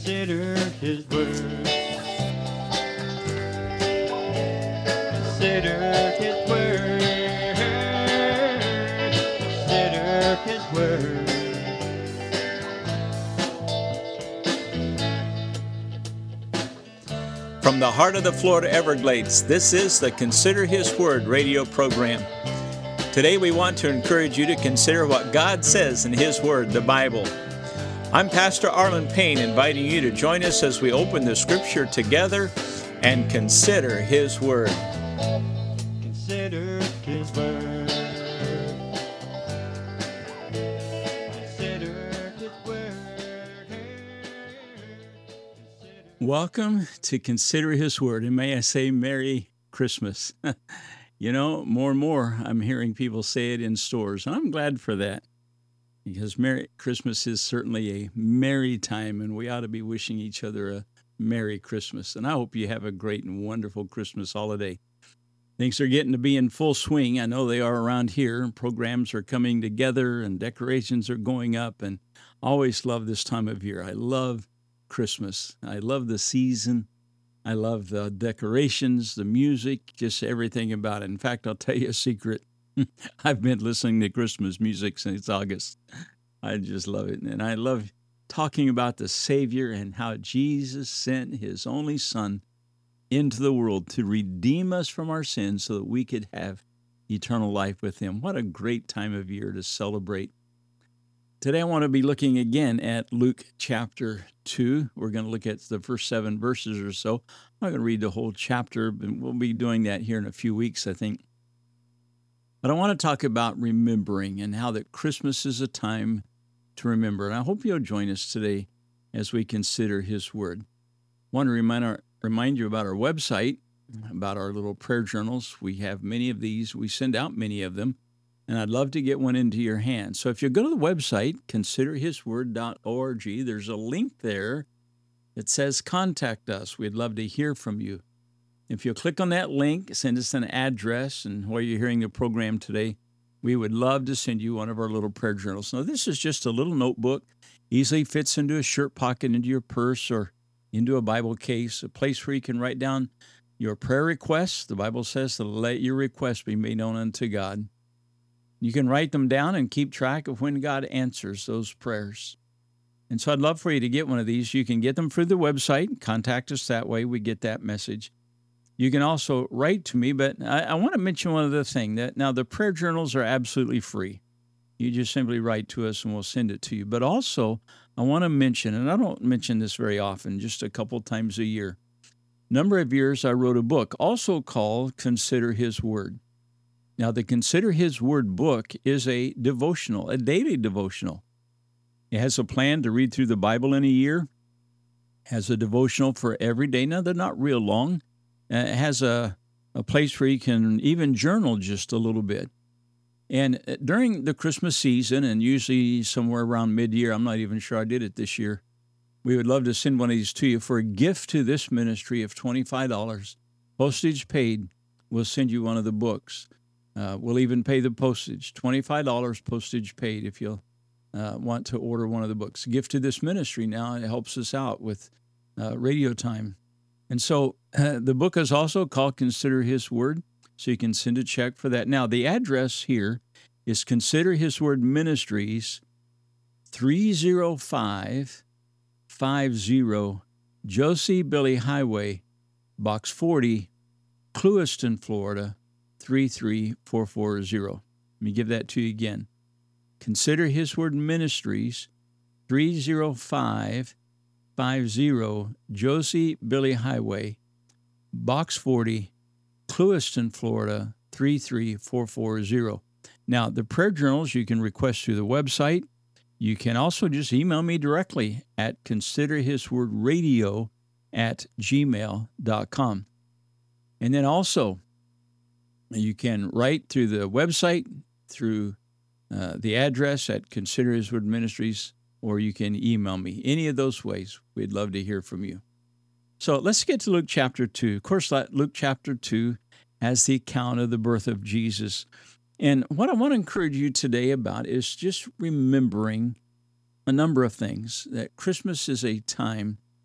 Consider his word. Consider his word. Consider his word. From the heart of the Florida Everglades, this is the Consider His Word radio program. Today we want to encourage you to consider what God says in His Word, the Bible. I'm Pastor Arlen Payne, inviting you to join us as we open the Scripture together and consider His Word. Consider his word. Consider his word. Welcome to Consider His Word, and may I say Merry Christmas. You know, more and more I'm hearing people say it in stores, and I'm glad for that. Because Merry Christmas is certainly a merry time, and we ought to be wishing each other a Merry Christmas. And I hope you have a great and wonderful Christmas holiday. Things are getting to be in full swing. I know they are around here. Programs are coming together and decorations are going up, and I always love this time of year. I love Christmas. I love the season. I love the decorations, the music, just everything about it. In fact, I'll tell you a secret. I've been listening to Christmas music since August. I just love it. And I love talking about the Savior and how Jesus sent his only Son into the world to redeem us from our sins so that we could have eternal life with him. What a great time of year to celebrate. Today I want to be looking again at Luke chapter 2. We're going to look at the first 7 verses or so. I'm not going to read the whole chapter, but we'll be doing that here in a few weeks, I think. But I want to talk about remembering and how that Christmas is a time to remember. And I hope you'll join us today as we consider his word. I want to remind you about our website, about our little prayer journals. We have many of these. We send out many of them, and I'd love to get one into your hands. So if you go to the website, considerhisword.org, there's a link there that says contact us. We'd love to hear from you. If you'll click on that link, send us an address, and while you're hearing the program today, we would love to send you one of our little prayer journals. Now, this is just a little notebook, easily fits into a shirt pocket, into your purse, or into a Bible case, a place where you can write down your prayer requests. The Bible says to let your requests be made known unto God. You can write them down and keep track of when God answers those prayers. And so I'd love for you to get one of these. You can get them through the website. Contact us that way. We get that message. You can also write to me, but I want to mention one other thing. That now the prayer journals are absolutely free. You just simply write to us and we'll send it to you. But also, I want to mention, and I don't mention this very often, just a couple times a year. Number of years I wrote a book, also called Consider His Word. Now, the Consider His Word book is a devotional, a daily devotional. It has a plan to read through the Bible in a year, has a devotional for every day. Now, they're not real long. It has a place where you can even journal just a little bit. And during the Christmas season, and usually somewhere around mid-year, I'm not even sure I did it this year, we would love to send one of these to you for a gift to this ministry of $25. Postage paid, we'll send you one of the books. We'll even pay the postage, $25 postage paid if you'll want to order one of the books. Gift to this ministry now, it helps us out with radio time. And so the book is also called Consider His Word, so you can send a check for that. Now, the address here is Consider His Word Ministries, 30550 Josie Billy Highway, Box 40, Clewiston, Florida, 33440. Let me give that to you again. Consider His Word Ministries, 30550 Josie Billy Highway, Box 40, Clewiston, Florida, 33440. Now, the prayer journals you can request through the website. You can also just email me directly at considerhiswordradio@gmail.com. And then also, you can write through the website, through the address at Consider His Word Ministries, or you can email me. Any of those ways, we'd love to hear from you. So let's get to Luke chapter 2. Of course, Luke chapter 2 has the account of the birth of Jesus. And what I want to encourage you today about is just remembering a number of things, that Christmas is a time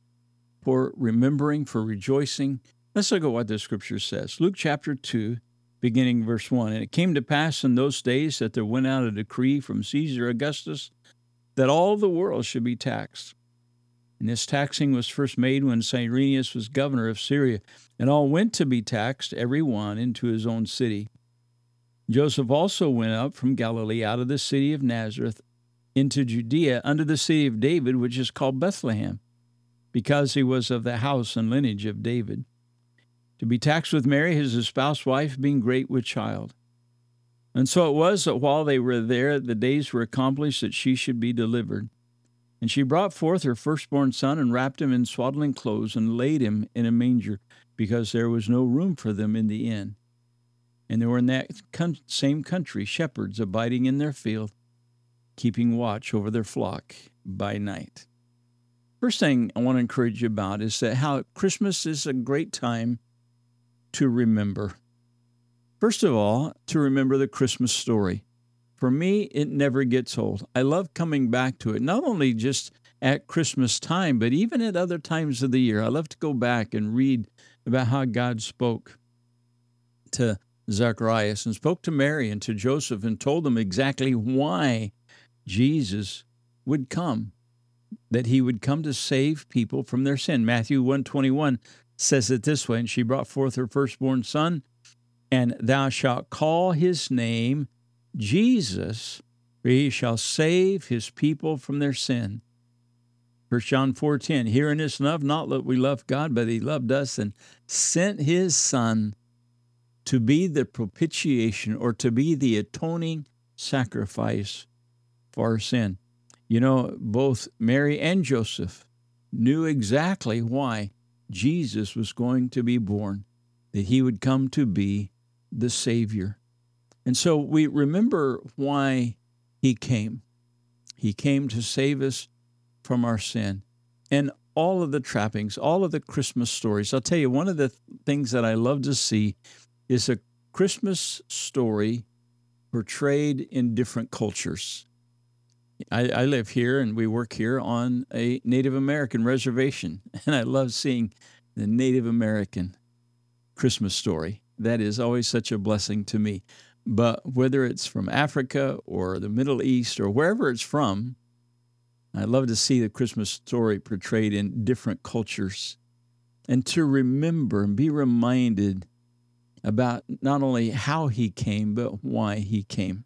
for remembering, for rejoicing. Let's look at what the scripture says. Luke chapter 2, beginning verse 1. And it came to pass in those days that there went out a decree from Caesar Augustus that all the world should be taxed. And this taxing was first made when Cyrenius was governor of Syria, and all went to be taxed, every one into his own city. Joseph also went up from Galilee out of the city of Nazareth into Judea unto the city of David, which is called Bethlehem, because he was of the house and lineage of David, to be taxed with Mary, his espoused wife, being great with child. And so it was that while they were there, the days were accomplished that she should be delivered. And she brought forth her firstborn son, and wrapped him in swaddling clothes, and laid him in a manger, because there was no room for them in the inn. And there were in that same country shepherds abiding in their field, keeping watch over their flock by night. First thing I want to encourage you about is that how Christmas is a great time to remember. First of all, to remember the Christmas story. For me, it never gets old. I love coming back to it, not only just at Christmas time, but even at other times of the year. I love to go back and read about how God spoke to Zacharias and spoke to Mary and to Joseph and told them exactly why Jesus would come, that he would come to save people from their sin. Matthew 1:21 says it this way, and she brought forth her firstborn son, and thou shalt call his name Jesus, for he shall save his people from their sin. 1 John 4:10, herein is love, not that we love God, but he loved us and sent his son to be the propitiation, or to be the atoning sacrifice for our sin. You know, both Mary and Joseph knew exactly why Jesus was going to be born, that he would come to be the Savior. And so we remember why he came. He came to save us from our sin. And all of the trappings, all of the Christmas stories. I'll tell you, one of the things that I love to see is a Christmas story portrayed in different cultures. I live here and we work here on a Native American reservation, and I love seeing the Native American Christmas story. That is always such a blessing to me. But whether it's from Africa or the Middle East or wherever it's from, I love to see the Christmas story portrayed in different cultures, and to remember and be reminded about not only how he came, but why he came.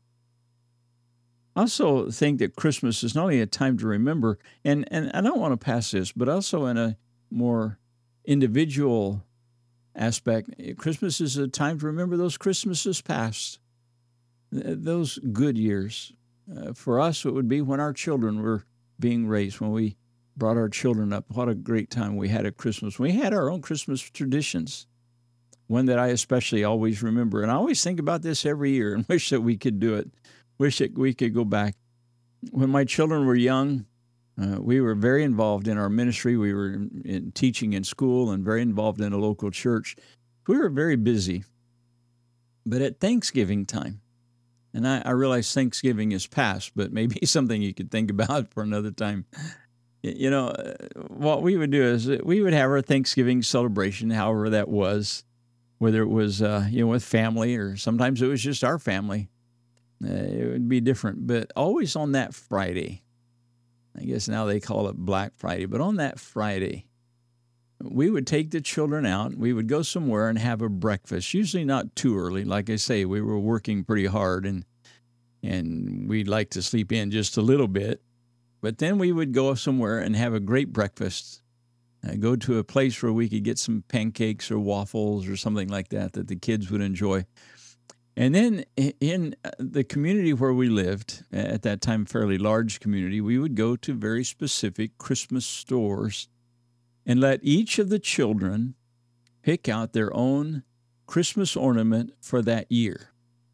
I also think that Christmas is not only a time to remember, and I don't want to pass this, but also in a more individual aspect, Christmas is a time to remember those Christmases past, those good years. For us, it would be when our children were being raised, when we brought our children up. What a great time we had at Christmas. We had our own Christmas traditions, one that I especially always remember. And I always think about this every year and wish that we could do it. Wish that we could go back. When my children were young, we were very involved in our ministry. We were in teaching in school and very involved in a local church. We were very busy. But at Thanksgiving time, and I realize Thanksgiving is past, but maybe something you could think about for another time. You know, what we would do is we would have our Thanksgiving celebration, however that was, whether it was, with family, or sometimes it was just our family. It would be different, but always on that Friday. I guess now they call it Black Friday, but on that Friday, we would take the children out. We would go somewhere and have a breakfast, usually not too early. Like I say, we were working pretty hard, and we'd like to sleep in just a little bit. But then we would go somewhere and have a great breakfast, go to a place where we could get some pancakes or waffles or something like that the kids would enjoy. And then in the community where we lived, at that time, fairly large community, we would go to very specific Christmas stores and let each of the children pick out their own Christmas ornament for that year.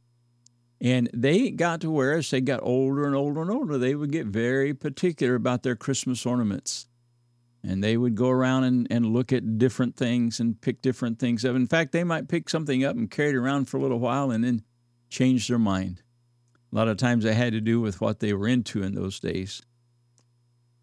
And they got to where, as they got older and older and older, they would get very particular about their Christmas ornaments. And they would go around and look at different things and pick different things up. In fact, they might pick something up and carry it around for a little while and then change their mind. A lot of times it had to do with what they were into in those days.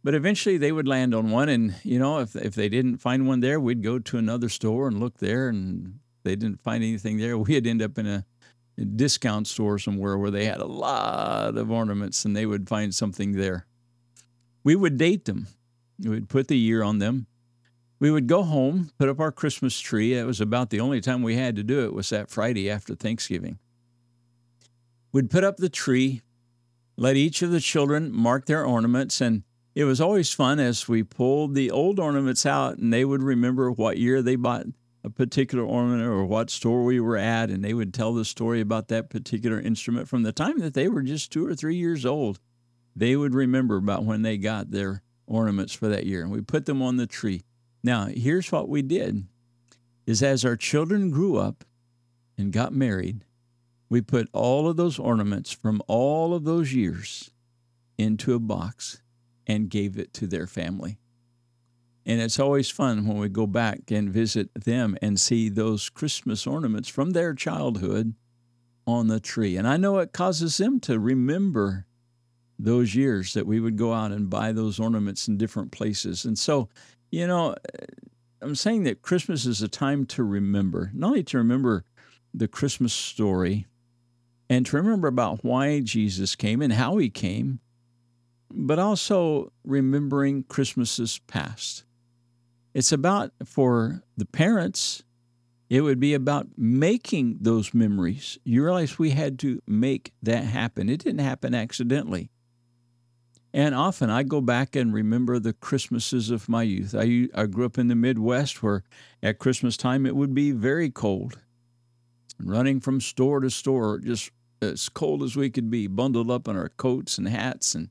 But eventually they would land on one, and if they didn't find one there, we'd go to another store and look there, and if they didn't find anything there, we'd end up in a discount store somewhere where they had a lot of ornaments, and they would find something there. We would date them. We would put the year on them. We would go home, put up our Christmas tree. It was about the only time we had to do it was that Friday after Thanksgiving. We'd put up the tree, let each of the children mark their ornaments, and it was always fun as we pulled the old ornaments out, and they would remember what year they bought a particular ornament or what store we were at, and they would tell the story about that particular instrument from the time that they were just 2 or 3 years old. They would remember about when they got their ornaments for that year, and we put them on the tree. Now, here's what we did, is as our children grew up and got married, we put all of those ornaments from all of those years into a box and gave it to their family. And it's always fun when we go back and visit them and see those Christmas ornaments from their childhood on the tree. And I know it causes them to remember those years that we would go out and buy those ornaments in different places. And so, I'm saying that Christmas is a time to remember, not only to remember the Christmas story and to remember about why Jesus came and how he came, but also remembering Christmases past. It's about, for the parents, it would be about making those memories. You realize we had to make that happen. It didn't happen accidentally. And often I go back and remember the Christmases of my youth. I grew up in the Midwest where at Christmas time it would be very cold. Running from store to store, just as cold as we could be, bundled up in our coats and hats. And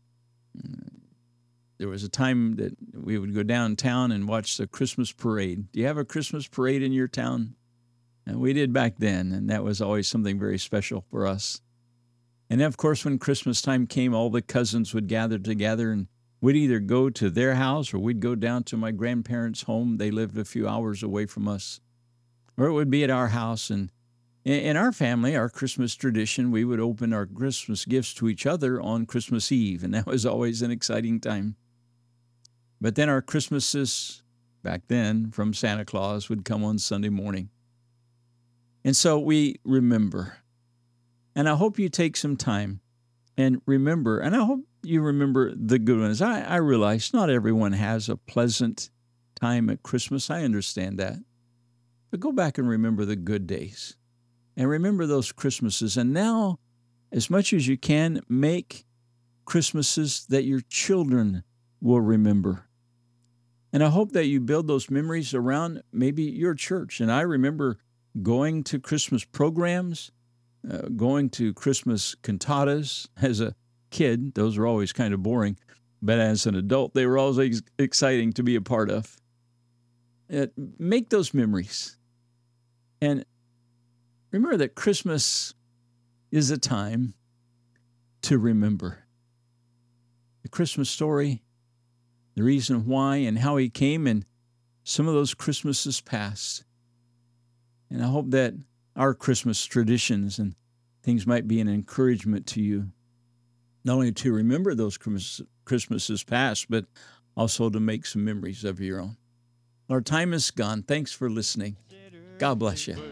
there was a time that we would go downtown and watch the Christmas parade. Do you have a Christmas parade in your town? And we did back then, and that was always something very special for us. And then, of course, when Christmas time came, all the cousins would gather together, and we'd either go to their house or we'd go down to my grandparents' home. They lived a few hours away from us. Or it would be at our house. And in our family, our Christmas tradition, we would open our Christmas gifts to each other on Christmas Eve, and that was always an exciting time. But then our Christmases, back then, from Santa Claus would come on Sunday morning. And so we remember. And I hope you take some time and remember, and I hope you remember the good ones. I realize not everyone has a pleasant time at Christmas. I understand that. But go back and remember the good days. And remember those Christmases. And now, as much as you can, make Christmases that your children will remember. And I hope that you build those memories around maybe your church. And I remember going to Christmas programs, going to Christmas cantatas. As a kid, those were always kind of boring. But as an adult, they were always exciting to be a part of. Make those memories. And remember that Christmas is a time to remember. The Christmas story, the reason why and how he came, and some of those Christmases past. And I hope that our Christmas traditions and things might be an encouragement to you, not only to remember those Christmases past, but also to make some memories of your own. Our time is gone. Thanks for listening. God bless you.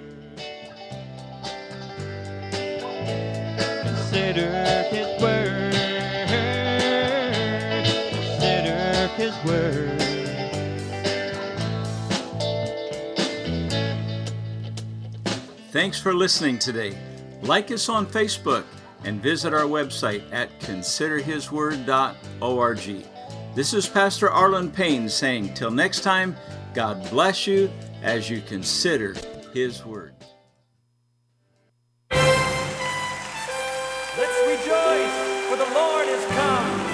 Consider his word. Consider his word. Thanks for listening today. Like us on Facebook and visit our website at considerhisword.org. This is Pastor Arlen Payne saying, till next time, God bless you as you consider his word. Let's rejoice, for the Lord is come.